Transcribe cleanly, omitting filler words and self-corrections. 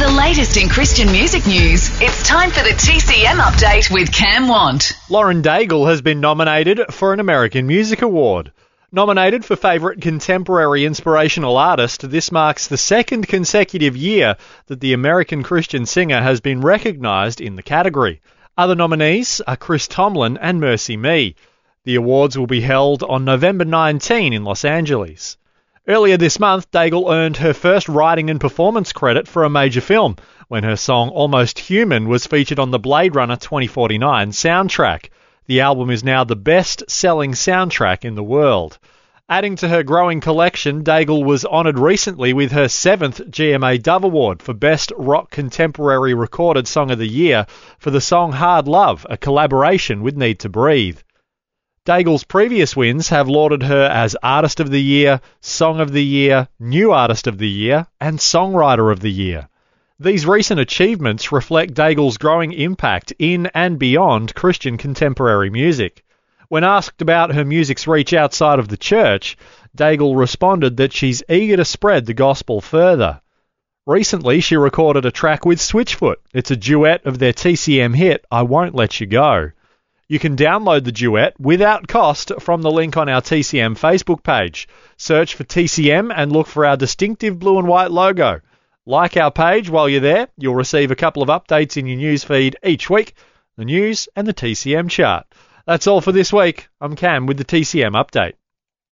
the latest in Christian music news, it's time for the TCM update with Cam Want. Lauren Daigle has been nominated for an American Music Award. Nominated for Favourite Contemporary Inspirational Artist, this marks the second consecutive year that the American Christian singer has been recognised in the category. Other nominees are Chris Tomlin and Mercy Me. The awards will be held on November 19 in Los Angeles. Earlier this month, Daigle earned her first writing and performance credit for a major film when her song Almost Human was featured on the Blade Runner 2049 soundtrack. The album is now the best-selling soundtrack in the world. Adding to her growing collection, Daigle was honoured recently with her 7th GMA Dove Award for Best Rock Contemporary Recorded Song of the Year for the song Hard Love, a collaboration with Need to Breathe. Daigle's previous wins have lauded her as Artist of the Year, Song of the Year, New Artist of the Year, and Songwriter of the Year. These recent achievements reflect Daigle's growing impact in and beyond Christian contemporary music. When asked about her music's reach outside of the church, Daigle responded that she's eager to spread the gospel further. Recently, she recorded a track with Switchfoot. It's a duet of their TCM hit, I Won't Let You Go. You can download the duet without cost from the link on our TCM Facebook page. Search for TCM and look for our distinctive blue and white logo. Like our page while you're there. You'll receive a couple of updates in your news feed each week, the news and the TCM chart. That's all for this week. I'm Cam with the TCM update.